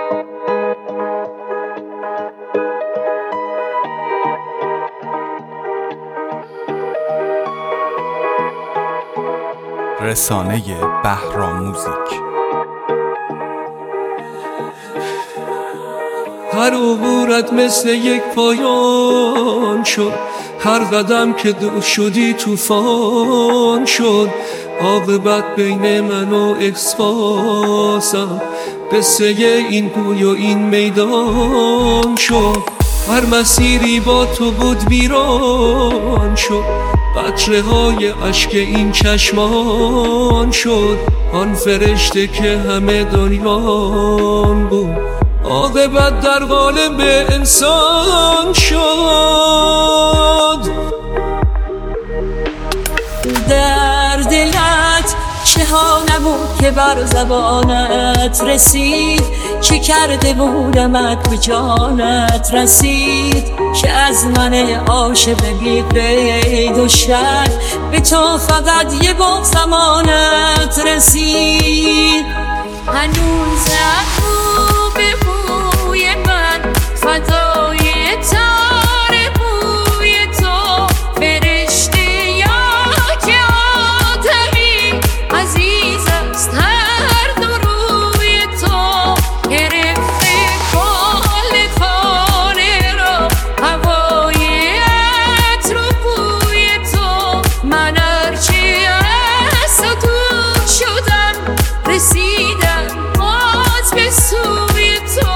رسانه بهراموزیک. هر عبورت مثل یک پایان شد، هر قدم که دور شدی طوفان شد. عاقبت بین من و احساسم قصه این کوی و این میدان شد. هر مسیری با تو بود ویران شد، قطره های اشک این چشمان شد. آن فرشته که همه دنیان بود، عاقبت در قالب انسان شد. در دلت چه ها نبود که بر زبانت رسید، چه کرده بودمت به جانت رسید، که از من عاشق بی قید و شرط به تو فقط یه بار زمانت رسید. هنوزم به بوی من فدای تار بوی تو، فرشته یا که آدمی عزیز است هر دو روی تو. گرفته کل خانه را هوای عطر و بوی تو، من هرچی از تو دور شدم رسیدم باز به سوی تو.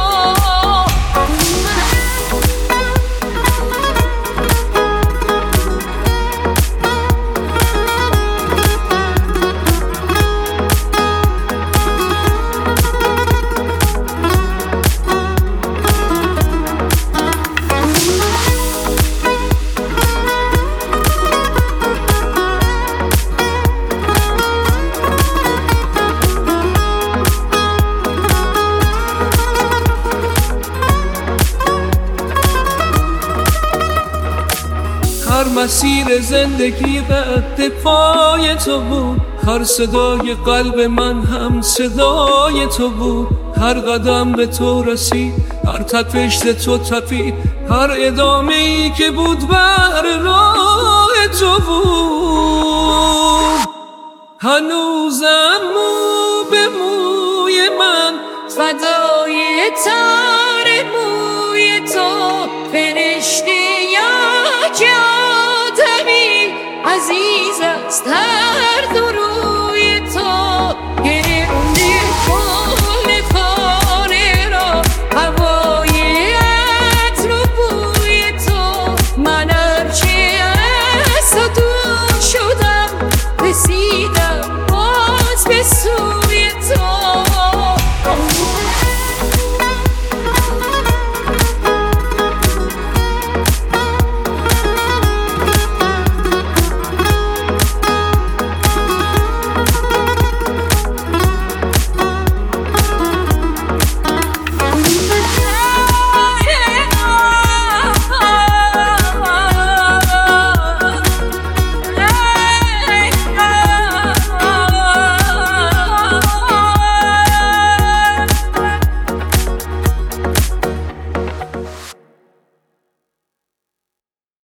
هر مسیر زندگی قد پای تو بود، هر صدای قلب من هم صدای تو بود. هر قدم به تو رسید، هر تپش تو تپید، هر ادامه ای که بود بر راه تو بود. هنوزم مو به موی من فدای تار موی تو، فرشته یا که آدمی عزیز است هر دو